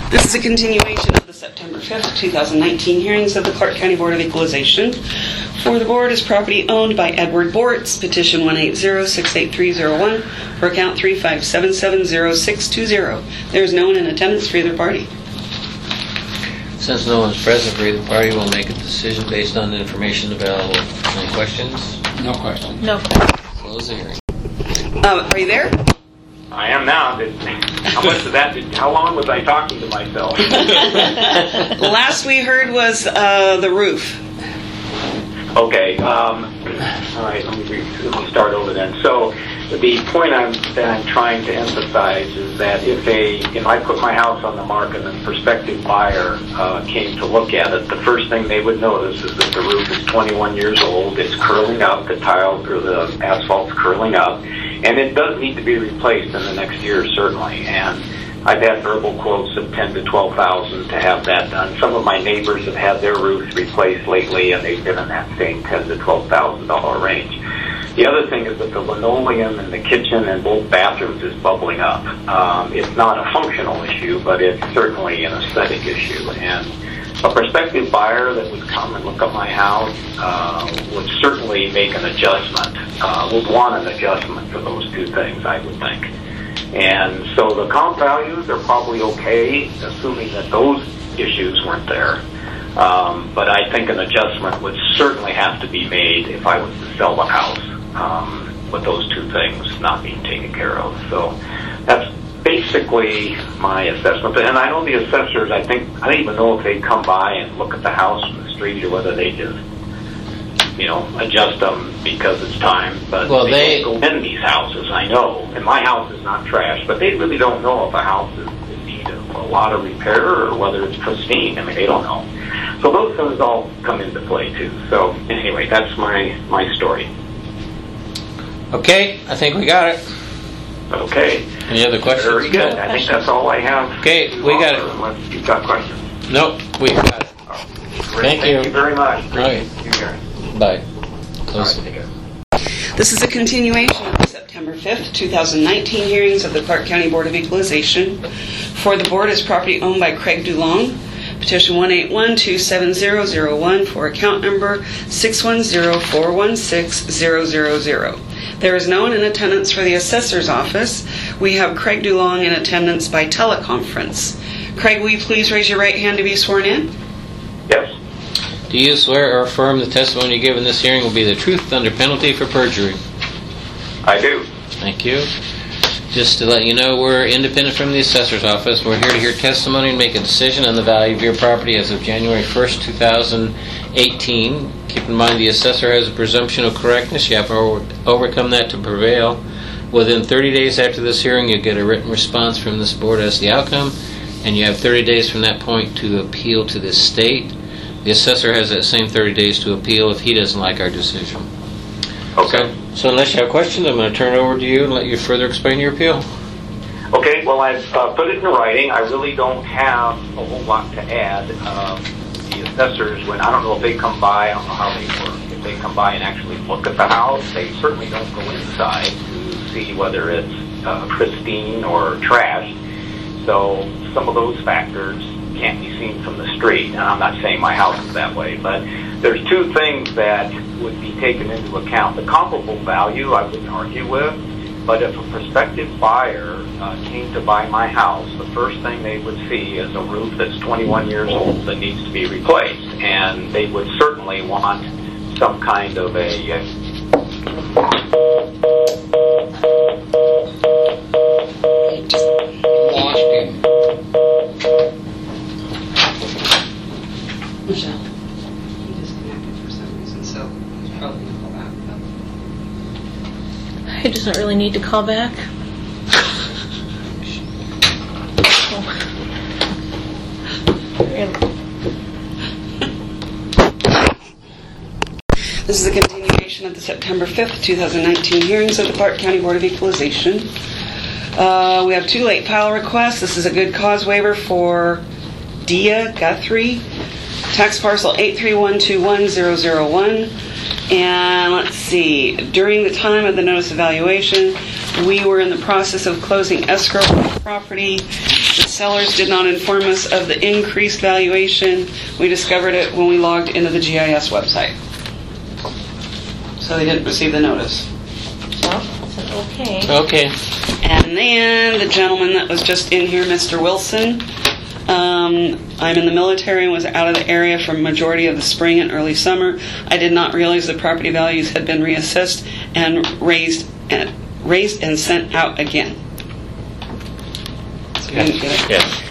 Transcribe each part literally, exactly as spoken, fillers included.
This is a continuation of the September fifth, two thousand nineteen hearings of the Clark County Board of Equalization. For the board is property owned by Edward Bortz, petition one eight zero, six eight three zero one, for account three five seven seven zero six two zero. There is no one in attendance for either party. Since no one is present for either party, we'll make a decision based on the information available. Any questions? No questions. No. Close the hearing. Uh, are you there? I am now. Did, how much of that? Did, how long was I talking to myself? Last we heard was uh, the roof. Okay. Um, all right. Let me, re- let me start over then. So, the point I'm, that I'm trying to emphasize is that if a if I put my house on the market and a prospective buyer uh, came to look at it, the first thing they would notice is that the roof is twenty-one years old. It's curling up. The tile or the asphalt's curling up. And it does need to be replaced in the next year, certainly. And I've had verbal quotes of ten to twelve thousand to have that done. Some of my neighbors have had their roofs replaced lately, and they've been in that same ten to twelve thousand dollar range. The other thing is that the linoleum in the kitchen and both bathrooms is bubbling up. Um, it's not a functional issue, but it's certainly an aesthetic issue. And a prospective buyer that would come and look at my house uh, would certainly make an adjustment, uh, would want an adjustment for those two things, I would think. And so the comp values are probably okay, assuming that those issues weren't there. Um, but I think an adjustment would certainly have to be made if I was to sell the house um, with those two things not being taken care of. So that's basically my assessment. And I know the assessors, I think, I don't even know if they come by and look at the house from the street or whether they just, you know, adjust them because it's time. But well, they, they don't go in these houses, I know. And my house is not trash, but they really don't know if a house is in need of a lot of repair or whether it's pristine. I mean, they don't know. So those things all come into play too. So anyway, that's my, my story. Okay, I think we got it. Okay. Any other questions? Very good. I think that's all I have. Okay, we got it. Unless you've got questions. Nope, we got it. Thank you. Thank you very much. Okay. You guys. Bye. Close. All right, take care. This is a continuation of the September fifth, two thousand nineteen hearings of the Clark County Board of Equalization. For the board is property owned by Craig Dulong, petition one eight one, two seven zero zero one for account number six one zero, four one six, zero zero zero. There is no one in attendance for the assessor's office. We have Craig Dulong in attendance by teleconference. Craig, will you please raise your right hand to be sworn in? Yes. Do you swear or affirm the testimony you give in this hearing will be the truth under penalty for perjury? I do. Thank you. Just to let you know, we're independent from the assessor's office. We're here to hear testimony and make a decision on the value of your property as of January first, two thousand eighteen. Keep in mind the assessor has a presumption of correctness. You have to over- overcome that to prevail. Within thirty days after this hearing, you'll get a written response from this board as to the outcome, and you have thirty days from that point to appeal to the state. The assessor has that same thirty days to appeal if he doesn't like our decision. Okay. So, so unless you have questions, I'm going to turn it over to you and let you further explain your appeal. Okay, well, I've uh, put it in writing. I really don't have a whole lot to add. Um, the assessors, when I don't know if they come by, I don't know how they work. If they come by and actually look at the house, they certainly don't go inside to see whether it's uh, pristine or trash. So some of those factors can't be seen from the street. And I'm not saying my house is that way, but there's two things that would be taken into account. The comparable value I wouldn't argue with, but if a prospective buyer uh, came to buy my house, the first thing they would see is a roof that's twenty-one years old that needs to be replaced. And they would certainly want some kind of a... Uh, Lost him. Michelle. He disconnected for some reason, so he's probably going to call back. He doesn't really need to call back. This is a continuation of the September fifth, two thousand nineteen hearings of the Clark County Board of Equalization. Uh, we have two late file requests. This is a good cause waiver for Dia Guthrie, tax parcel eight three one two one zero zero one. And let's see, during the time of the notice of valuation, we were in the process of closing escrow on the property. The sellers did not inform us of the increased valuation. We discovered it when we logged into the G I S website. So they didn't receive the notice. Well, that's an okay. Okay. And then the gentleman that was just in here, Mister Wilson. Um, I'm in the military and was out of the area for a majority of the spring and early summer. I did not realize the property values had been reassessed and raised and raised and sent out again. So you didn't get it?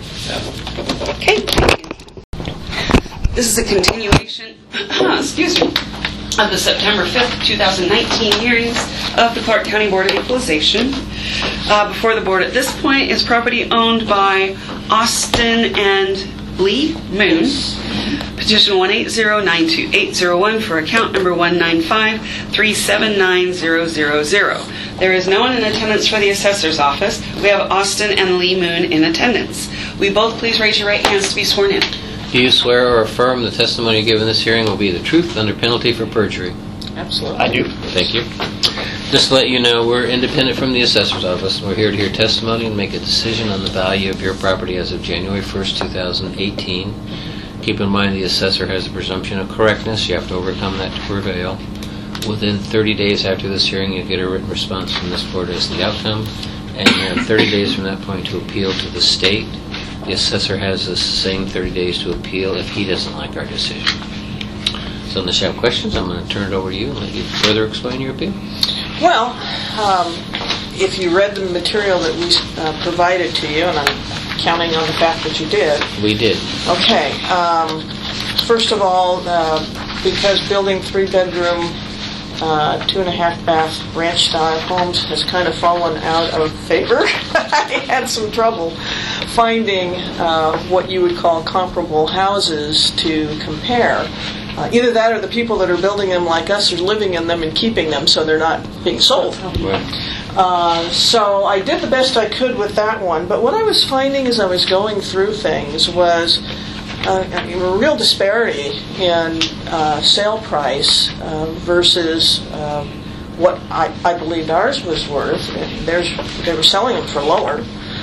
Yeah. Okay. This is a continuation, excuse me, of the September fifth, twenty nineteen hearings of the Clark County Board of Equalization. Uh, before the board at this point is property owned by Austin and Lee Moon. Petition one eight zero nine two eight zero one for account number one nine five three seven nine zero zero zero. There is no one in attendance for the assessor's office. We have Austin and Lee Moon in attendance. Will you both please raise your right hands to be sworn in? Do you swear or affirm the testimony given in this hearing will be the truth under penalty for perjury? Absolutely. I do. Thank you. Just to let you know, we're independent from the assessor's office. We're here to hear testimony and make a decision on the value of your property as of January first, two thousand eighteen. Keep in mind the assessor has a presumption of correctness. You have to overcome that to prevail. Within thirty days after this hearing, you'll get a written response from this board as to the outcome, and you have thirty days from that point to appeal to the state. The assessor has the same thirty days to appeal if he doesn't like our decision. So unless you have questions, I'm going to turn it over to you and let you further explain your appeal. Well, um, if you read the material that we uh, provided to you, and I'm counting on the fact that you did. We did. Okay. Um, first of all, uh, because building three-bedroom, uh, two-and-a-half-bath ranch-style homes has kind of fallen out of favor, I had some trouble finding uh, what you would call comparable houses to compare. Uh, either that or the people that are building them like us are living in them and keeping them so they're not being sold. Right. Uh, so I did the best I could with that one. But what I was finding as I was going through things was uh, a real disparity in uh, sale price uh, versus uh, what I, I believed ours was worth. There's, they were selling them for lower.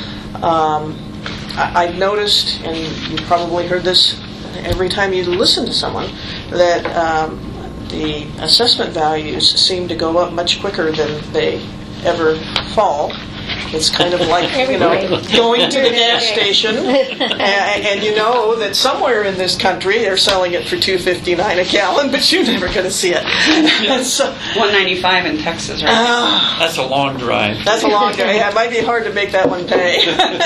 Um, I, I've noticed, and you probably heard this every time you listen to someone, that um, the assessment values seem to go up much quicker than they ever fall. It's kind of like, you know, going to the gas station, and, and you know that somewhere in this country they're selling it for two fifty-nine a gallon, but you're never going to see it. So, one ninety-five in Texas, right? uh, That's a long drive. That's a long drive. Yeah, it might be hard to make that one pay.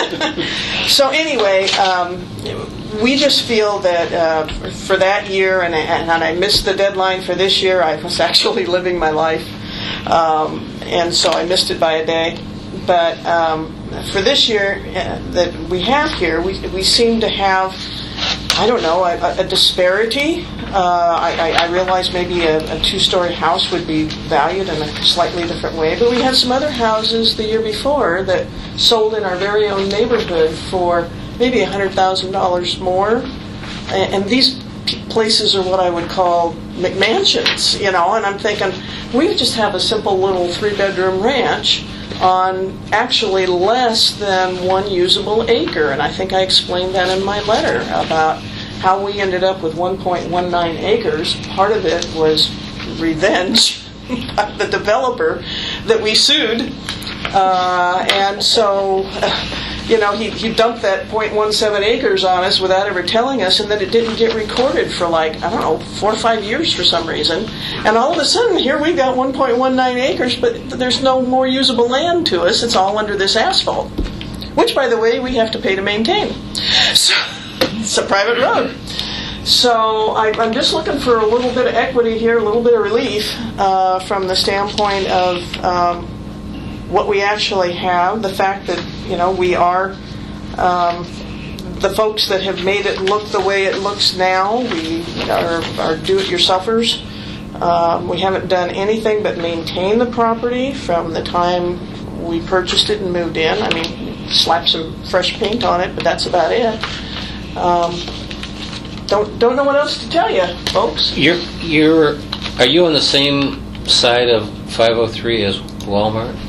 So anyway, um, we just feel that uh, for that year, and I, and I missed the deadline for this year. I was actually living my life, um, and so I missed it by a day. But um, for this year uh, that we have here, we we seem to have, I don't know, a, a disparity. Uh, I, I realize maybe a, a two-story house would be valued in a slightly different way, but we had some other houses the year before that sold in our very own neighborhood for maybe one hundred thousand dollars more. And, and these p- places are what I would call McMansions, you know, and I'm thinking, we just have a simple little three-bedroom ranch on actually less than one usable acre. And I think I explained that in my letter about how we ended up with one point one nine acres. Part of it was revenge by the developer that we sued. Uh, and so, uh, you know, he, he dumped that zero point one seven acres on us without ever telling us, and then it didn't get recorded for like, I don't know, four or five years for some reason. And all of a sudden, here we got one point one nine acres, but there's no more usable land to us. It's all under this asphalt, which, by the way, we have to pay to maintain. So it's a private road. So I, I'm just looking for a little bit of equity here, a little bit of relief uh, from the standpoint of um, what we actually have, the fact that, you know, we are um, the folks that have made it look the way it looks now. We are, are do-it-yourselfers. Um, we haven't done anything but maintain the property from the time we purchased it and moved in. I mean, slap some fresh paint on it, but that's about it. Um, don't don't know what else to tell you, folks. You're you're are you on the same side of five oh three as Walmart?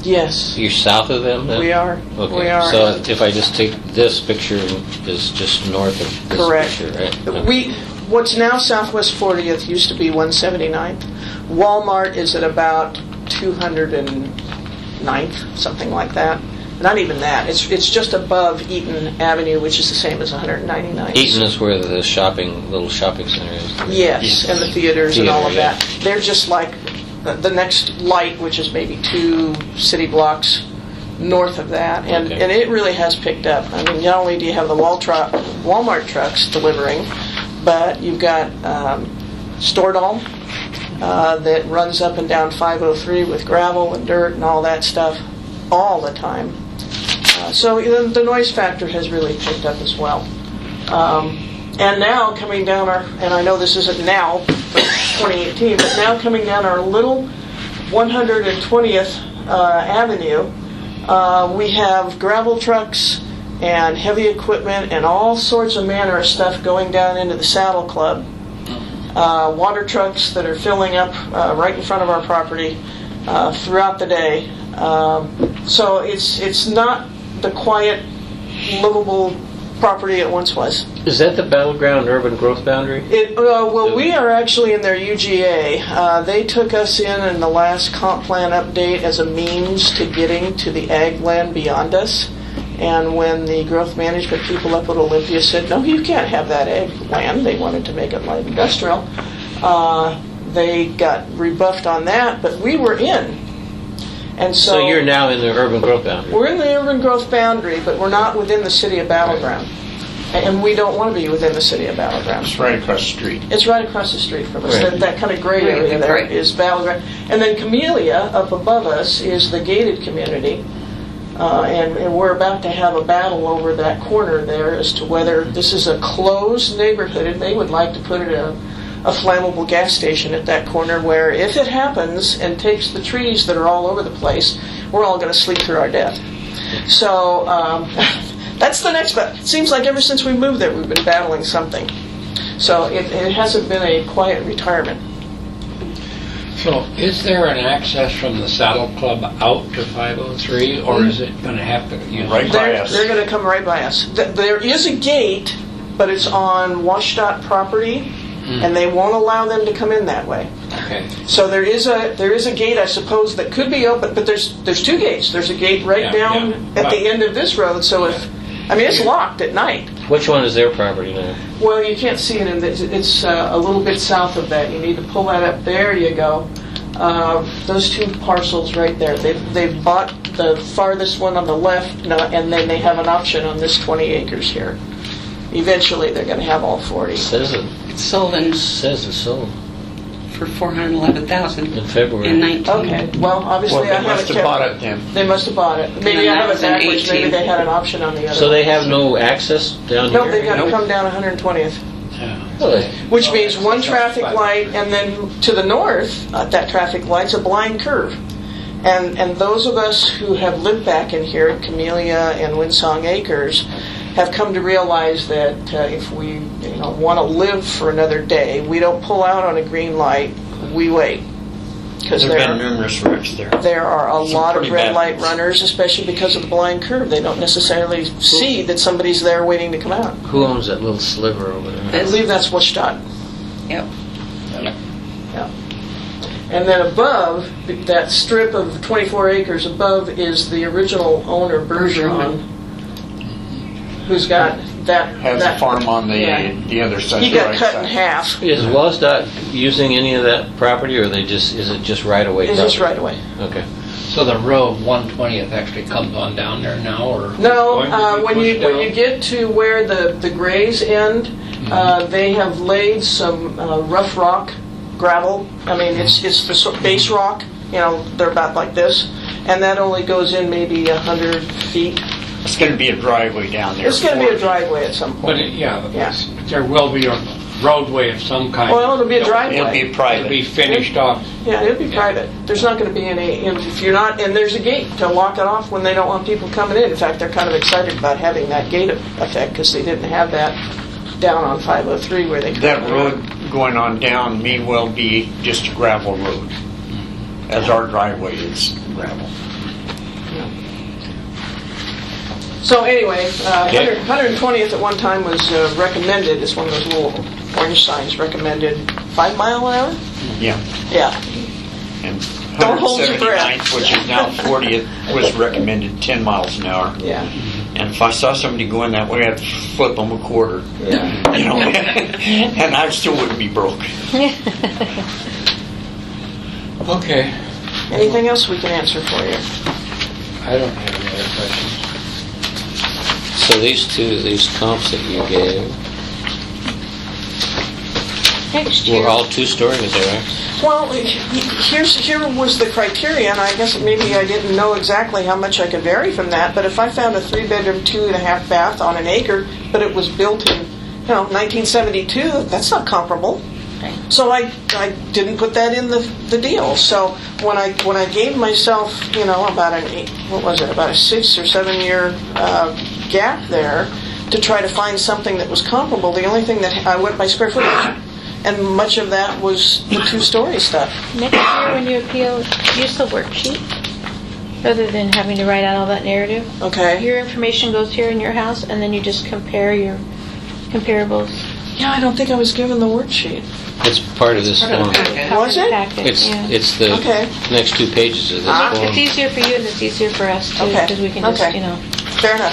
Yes, You're south of them then? we are. Okay. We are. So if I just take this picture is just north of this Correct. picture, right? Okay. We, what's now Southwest fortieth used to be one seventy-ninth. Walmart is at about two hundred ninth, something like that. Not even that. It's it's just above Eaton Avenue, which is the same as one ninety-ninth. Eaton is where the shopping, little shopping center is. Yes, and the theaters and all of Theater, that. They're just like the, the next light, which is maybe two city blocks north of that, and Okay. and it really has picked up. I mean, not only do you have the Wal truck, Walmart trucks delivering, but you've got um, Stordal uh, that runs up and down five oh three with gravel and dirt and all that stuff all the time. Uh, so you know, the noise factor has really picked up as well. Um, and now coming down our, and I know this isn't now for twenty eighteen, but now coming down our little one hundred twentieth uh, Avenue, uh, we have gravel trucks and heavy equipment and all sorts of manner of stuff going down into the Saddle Club. Uh, water trucks that are filling up uh, right in front of our property uh, throughout the day. Um, so it's it's not the quiet, livable property it once was. Is that the battleground urban growth boundary? It, uh, well, we are actually in their U G A. Uh, they took us in in the last comp plan update as a means to getting to the ag land beyond us. And when the growth management people up at Olympia said, no, you can't have that ag land, they wanted to make it light industrial, uh, they got rebuffed on that, but we were in. And so, So you're now in the urban growth boundary? we're in the urban growth boundary, but we're not within the city of Battleground. And we don't want to be within the city of Battleground. It's right across the street. It's right across the street from us. Right. That, that kind of gray Right, area there right. is Battleground. And then Camellia, up above us, is the gated community. Uh, and, and we're about to have a battle over that corner there as to whether this is a closed neighborhood, and they would like to put it a, a flammable gas station at that corner where, if it happens and takes the trees that are all over the place, we're all going to sleep through our death. So um, that's the next battle. It seems like ever since we moved there, we've been battling something. So it, it hasn't been a quiet retirement. So is there an access from the Saddle Club out to five oh three, or is it going to have to, you know? Right by They're, us. they're going to come right by us. Th- There is a gate, but it's on WashDOT property, and they won't allow them to come in that way. Okay. So there is a there is a gate, I suppose, that could be open, but there's there's two gates. There's a gate right Yeah, down yeah. at Right. the end of this road. So if I mean it's locked at night. Which one is their property now? Well, you can't see it. In the, it's uh, a little bit south of that. You need to pull that up. There you go. Uh, those two parcels right there. They've they've bought the farthest one on the left, no, and then they have an option on this twenty acres here. Eventually, they're going to have all forty. Says it. It's sold in, Says it's sold for four hundred eleven thousand in dollars February. in nineteen. Okay. Well, obviously, Well, I they haven't must have kept- bought it then. They must have bought it. Maybe And I that have it was in backwards. Maybe eighteen. they had an option on the other. So they one. have no access down No, here? they've got to Nope. come down one hundred twentieth. Really? Which means one traffic light, and then to the north, uh, that traffic light's a blind curve. And and those of us who have lived back in here at Camellia and Winsong Acres have come to realize that uh, if we you know want to live for another day, we don't pull out on a green light, we wait. Because There have there, been numerous wrecks there. there are a Some lot of pretty red bad light ones. runners, especially because of the blind curve. They don't necessarily see that somebody's there waiting to come out. Who owns that little sliver over there? I believe that's WashDOT. Yep. Yeah. And then above, that strip of twenty-four acres above is the original owner, Bergeron, who's got that. Has that a farm on the yeah. the other side. He the got right cut side. in half. Is WasDOT using any of that property, or they just is it just right away? It's just property? right away. Okay. So the road one twentieth actually comes on down there now, or? No, going to uh, be when you pushed when down? you get to where the the grays end, uh, they have laid some uh, rough rock, gravel. I mean, it's it's the sort- base rock. You know, they're about like this, and that only goes in maybe a hundred feet. It's going to be a driveway down there. It's going to be for- a driveway at some But point. it- yeah, Yeah. there will be a roadway of some kind. Well, it'll be a driveway. It'll be It'll private. be finished off. Yeah, it'll be private. There's not going to be any, if you're not, and there's a gate to lock it off when they don't want people coming in. In fact, they're kind of excited about having that gate effect because they didn't have that down on five oh three where they. That road going on down may well be just a gravel road, as our driveway is gravel. So anyway, uh, Okay. one hundred twentieth at one time was uh, recommended, it's one of those little orange signs, recommended five mile an hour? Yeah. Yeah. And Don't hold your breath. one seventy-ninth, which is now fortieth, was recommended ten miles an hour. Yeah. And if I saw somebody going that way, I'd flip them a quarter. Yeah. You know, and I still wouldn't be broke. Okay. Anything else we can answer for you? I don't have any other questions. So these two, these comps that you gave, Next year. were all two-story, is that right? Well, here's here was the criteria, and I guess maybe I didn't know exactly how much I could vary from that. But if I found a three-bedroom, two and a half bath on an acre, but it was built in, you know, nineteen seventy-two, that's not comparable. Right. So I, I didn't put that in the the deal. So when I when I gave myself, you know, about an eight, what was it, about a six or seven year uh, gap there to try to find something that was comparable, the only thing that I went by square footage. And much of that was the two-story stuff. Next year when you appeal, use the worksheet rather than having to write out all that narrative. Okay. Your information goes here in your house, and then you just compare your comparables. Yeah, I don't think I was given the worksheet. It's part of this form. Was it? Packet, It's, yeah. it's the Okay. next two pages of this Ah. form. It's easier for you and it's easier for us too, Okay. because we can just, Okay. you know. Fair enough.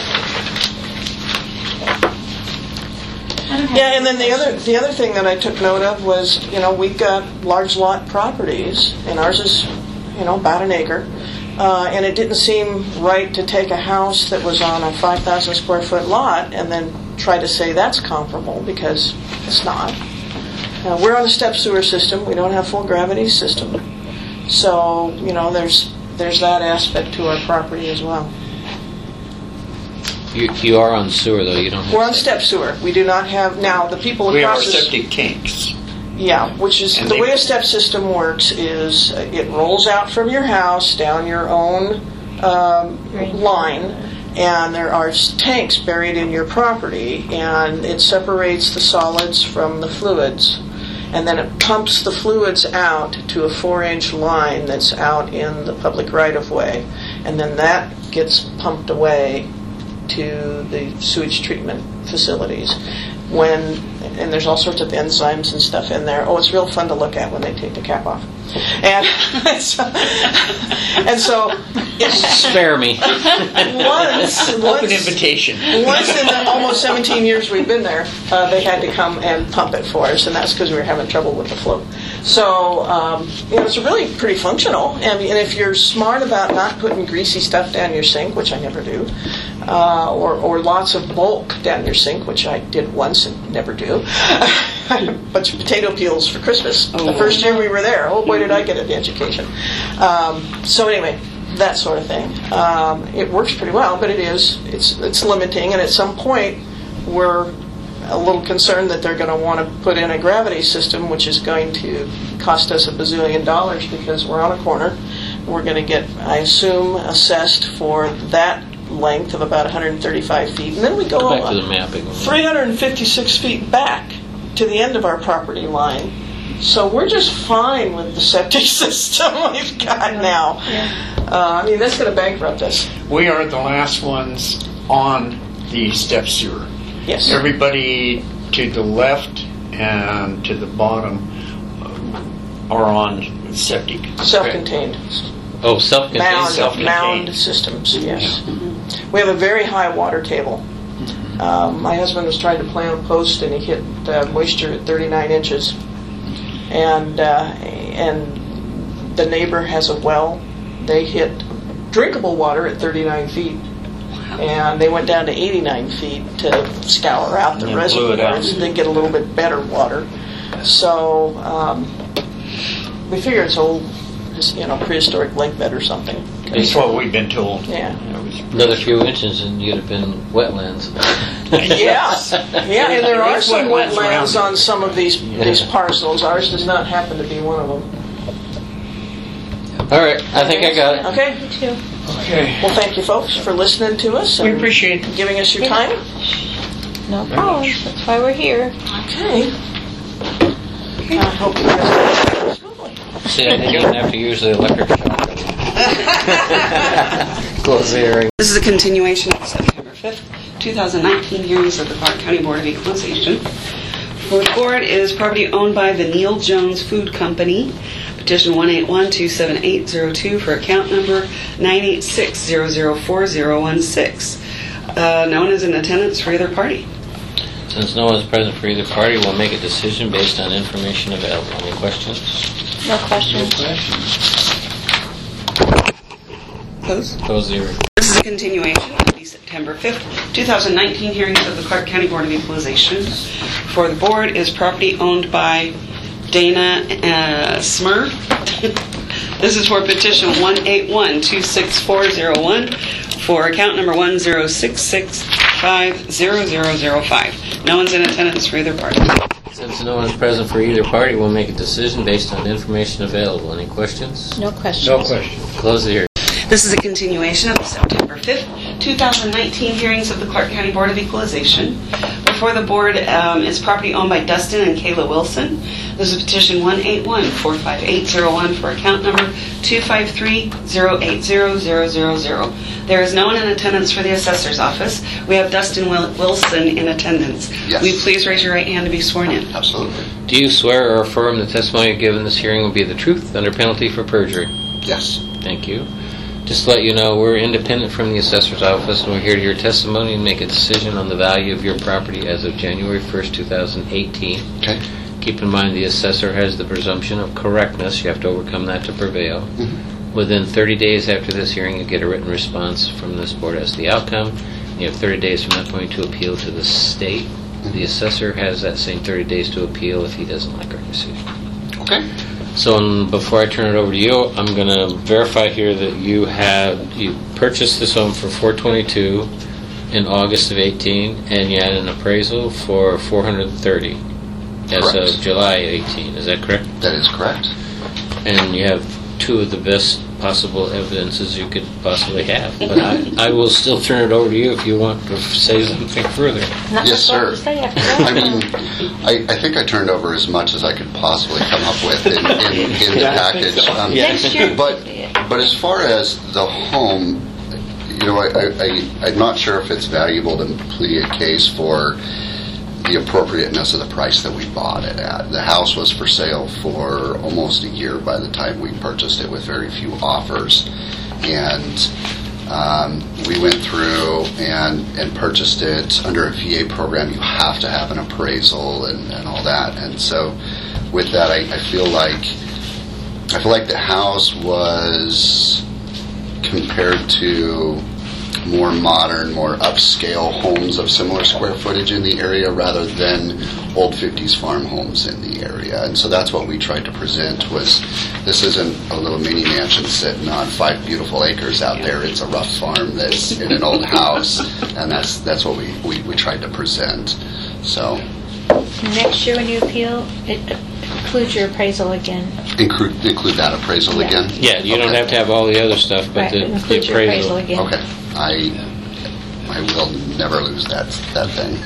Yeah, and then the other the other thing that I took note of was, you know, we've got large lot properties, and ours is, you know, about an acre, uh, and it didn't seem right to take a house that was on a five thousand square foot lot and then try to say that's comparable, because it's not. Uh, we're on a step sewer system. We don't have full gravity system, so you know, there's there's that aspect to our property as well. You, you are on sewer, though, you don't have... We're on step sewer. We do not have, now, the people We have our across the... septic tanks. Yeah, which is, And the they- way a step system works is uh, it rolls out from your house down your own um, Drain. line, and there are s- tanks buried in your property, and it separates the solids from the fluids. And then it pumps the fluids out to a four-inch line that's out in the public right-of-way. And then that gets pumped away to the sewage treatment facilities. When, and there's all sorts of enzymes and stuff in there. Oh, it's real fun to look at when they take the cap off. And so, and so it's Spare me. once, Open once, invitation. once in the almost seventeen years we've been there, uh, they had to come and pump it for us, and that's because we were having trouble with the flow. So, um, you know, it's really pretty functional. And, and if you're smart about not putting greasy stuff down your sink, which I never do, uh, or, or lots of bulk down your sink, which I did once and never do, a bunch of potato peels for Christmas. The first year we were there, oh boy, did I get an education. Um, so anyway, that sort of thing. Um, it works pretty well, but it is, it's, it's limiting, and at some point we're a little concerned that they're going to want to put in a gravity system, which is going to cost us a bazillion dollars because we're on a corner. We're going to get, I assume, assessed for that length of about one hundred thirty-five feet. And then we go, Go back uh, to the mapping. three hundred fifty-six feet back to the end of our property line. So we're just fine with the septic system we've got now. Uh, I mean, that's going to bankrupt us. We are the last ones on the step sewer. Yes. Everybody to the left and to the bottom uh, are on septic. Self-contained. Oh, self-contained. Mound, self-contained. mound systems, yes. We have a very high water table. Um, my husband was trying to plant a post and he hit uh, moisture at thirty-nine inches. And, uh, and the neighbor has a well. They hit drinkable water at thirty-nine feet. And they went down to eighty-nine feet to scour out the And then blew it out. reservoirs. They get a little bit better water. So um, we figure it's old, you know, prehistoric lake bed or something. That's what we've been told. Yeah. It was- Another few inches and you'd have been wetlands. Yes. Yeah, and there are some Wetlands wetlands around. on some of these these parcels. Ours does not happen to be one of them. All right, I think I got it. Okay. Me too. Okay. Well, thank you, folks, for listening to us We and appreciate it. giving us your time. No problem. That's why we're here. Okay. I hope you guys smoothly. See, I think you don't have to use the electric shock. Close the hearing. This is a continuation of the September fifth, fifth, two thousand nineteen hearings of the Clark County Board of Equalization. For the board is property owned by the Neil Jones Food Company, petition one eight one two seven eight zero two for account number nine eight six zero zero four zero one six. Uh, no one is in attendance for either party. Since no one is present for either party, we'll make a decision based on information available. Any questions? No questions. No questions. Close. Close the hearing. This is a continuation of the September fifth, two thousand nineteen hearings of the Clark County Board of Equalization. For the board is property owned by Dana uh, Smur. This is for petition one eight one two six four zero one for account number one zero six six five zero zero zero five. No one's in attendance for either party. Since no one is present for either party, we'll make a decision based on information available. Any questions? No questions. No questions. Close the hearing. This is a continuation of the September fifth, two thousand nineteen hearings of the Clark County Board of Equalization. Before the board um, is property owned by Dustin and Kayla Wilson. This is petition one eight one four five eight zero one for account number two five three zero eight zero zero zero zero. There is no one in attendance for the assessor's office. We have Dustin Wil- Wilson in attendance. Yes. Will you please raise your right hand to be sworn in? Absolutely. Do you swear or affirm the testimony you give in this hearing will be the truth under penalty for perjury? Yes. Thank you. Just to let you know, we're independent from the assessor's office, and we're here to hear testimony and make a decision on the value of your property as of January first, two thousand eighteen. Okay. Keep in mind the assessor has the presumption of correctness. You have to overcome that to prevail. Mm-hmm. Within thirty days after this hearing, you get a written response from this board as to the outcome. You have thirty days from that point to appeal to the state. Mm-hmm. The assessor has that same thirty days to appeal if he doesn't like our decision. Okay. So um, before I turn it over to you, I'm going to verify here that you had you purchased this home for four twenty-two in August of eighteen, and you had an appraisal for four hundred thirty as Correct. of July eighteen. Is that correct? That is correct. And you have two of the best possible evidences you could possibly have. But I, I will still turn it over to you if you want to say something further. Not Yes, much more sir. to say after that. I mean, I, I think I turned over as much as I could possibly come up with in, in, in the Yeah, I think package. so. Um, Yeah. Next year. But but as far as the home, you know, I, I, I, I'm not sure if it's valuable to plead a case for the appropriateness of the price that we bought it at. The house was for sale for almost a year by the time we purchased it with very few offers. And um, we went through and, and purchased it under a V A program. You have to have an appraisal and, and all that. And so with that, I, I feel like I feel like the house was compared to more modern, more upscale homes of similar square footage in the area rather than old fifties farm homes in the area. And so that's what we tried to present was this isn't a little mini mansion sitting on five beautiful acres out there. It's a rough farm that's in an old house, and that's that's what we, we, we tried to present. So Next year when you appeal, it includes your appraisal again. include, include that appraisal Yeah. again? Yeah, you don't Okay. have to have all the other stuff, but Right, the, it the includes your appraisal appraisal. again. Okay. I I will never lose that that thing.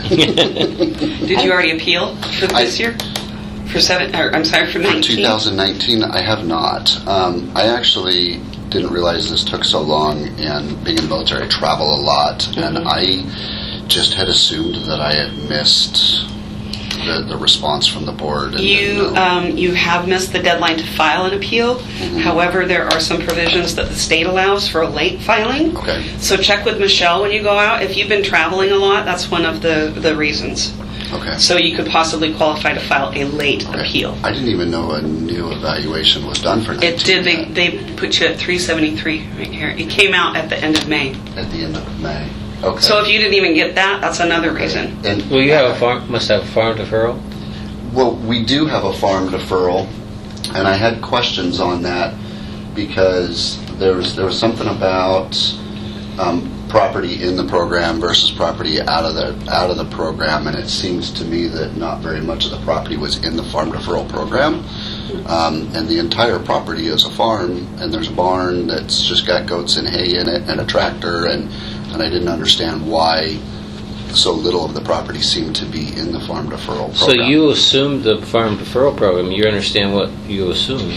Did you already appeal for this I- year? For seven, or I'm sorry, for For nineteen? two thousand nineteen, I have not. Um, I actually didn't realize this took so long, and being in the military, I travel a lot, and Mm-hmm. I just had assumed that I had missed the, the response from the board. And You didn't know. um, you have missed the deadline to file an appeal. Mm-hmm. However, there are some provisions that the state allows for a late filing. Okay. So check with Michelle when you go out. If you've been traveling a lot, that's one of the, the reasons. Okay. So you could possibly qualify to file a late Okay. appeal. I didn't even know a new evaluation was done for nineteen. It did. They yet. they put you at three seventy-three right here. It came out at the end of May. At the end of May. Okay. So if you didn't even get that, that's another reason. And Well, you have a farm, must have a farm deferral? Well, we do have a farm deferral, and I had questions on that because there was there was something about um, property in the program versus property out of the out of the program, and it seems to me that not very much of the property was in the farm deferral program, um, and the entire property is a farm, and there's a barn that's just got goats and hay in it, and a tractor, and and I didn't understand why so little of the property seemed to be in the farm deferral program. So you assumed the farm deferral program. You understand what you assumed.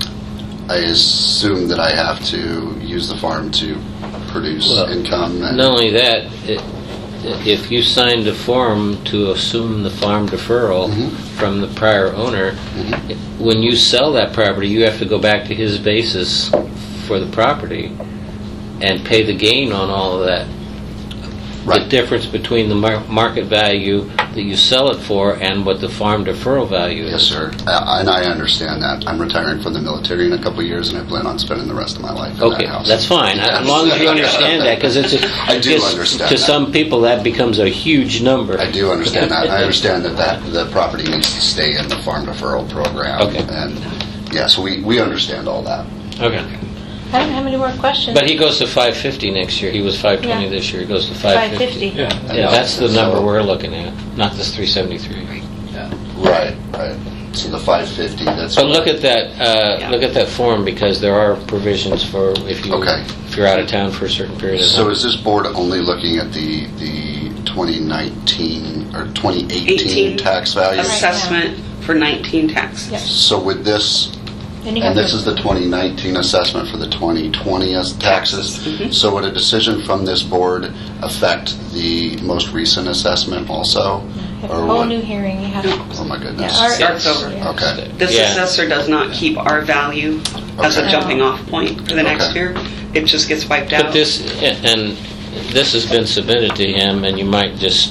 I assume that I have to use the farm to produce Well, income. And Not only that, it, if you signed a form to assume the farm deferral Mhm. from the prior owner, Mhm. when you sell that property, you have to go back to his basis for the property and pay the gain on all of that. The Right. difference between the mar- market value that you sell it for and what the farm deferral value is. Yes, sir. Uh, and I understand that. I'm retiring from the military in a couple of years, and I plan on spending the rest of my life in Okay, that house. that's fine, as long as you understand that, because it's a, I do just- understand to that. some people that becomes a huge number. I do understand that. I understand that, that the property needs to stay in the farm deferral program. Okay. And yes, we, we understand all that. Okay, I don't have any more questions. but he goes to five fifty next year. He was five twenty Yeah. this year. He goes to five five fifty. fifty. Yeah. Yeah, that's the number So- we're looking at, not this three seventy-three. Right, right. So the five fifty, that's. But look at that, uh, Yeah. look at that form, because there are provisions for if you, Okay. if you're out of town for a certain period of So time. is this board only looking at the, the twenty nineteen or twenty eighteen eighteen tax value? assessment for nineteen taxes. Yep. So with this, And you and have this is the twenty nineteen assessment for the twenty twenty as taxes, Mhm. so would a decision from this board affect the most recent assessment also? have Or a whole what? new hearing. You have. Oh my goodness. Yeah, our- Starts over. Yeah. Okay, This Yeah. assessor does not keep our value as a Okay. jumping off point for the next Okay. year. It just gets wiped out. But this, and this has been submitted to him, and you might just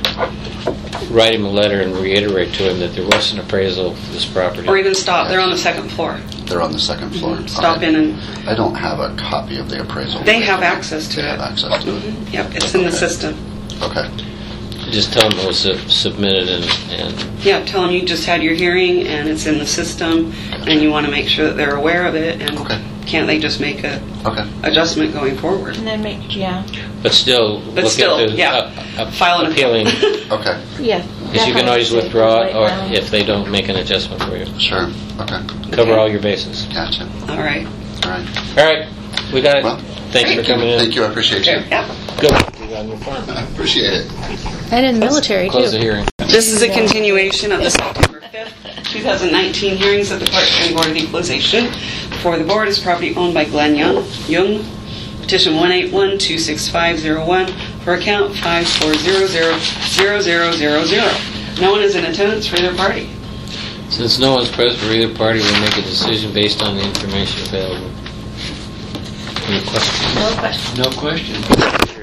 write him a letter and reiterate to him that there was an appraisal for this property. Or even stop, they're on the second floor. they're on the second floor. Mm-hmm. Stop Okay. in and, I don't have a copy of the appraisal. they have access to They have it. access to it. Mhm. Yep, it's in the system. Okay, Just tell him it was uh, submitted and, and Yeah, tell them you just had your hearing and it's in the system and you want to make sure that they're aware of it and Okay. can't they just make a okay. adjustment going forward? And then make yeah. but still But look still, at the yeah. uh, uh, File an appealing, Okay, Yeah. because you can definitely always say withdraw it, right or now. if they don't make an adjustment for you. sure. Okay, Cover Okay. all your bases. gotcha. All right. All right. All right, we got it. Well, Thanks for coming in. Thank you, I appreciate you. Yep. Good. You on your farm. I appreciate it. And in the military Close the too. hearing. This is a continuation of the September fifth, twenty nineteen hearings of the Clark County Board of Equalization. Before the board is property owned by Glenn Young, Young, petition one eight one two six five zero one for account five four zero zero zero zero zero zero. No one is in attendance for either party. Since no one's present for either party, we'll make a decision based on the information available. Any questions? No question. No question.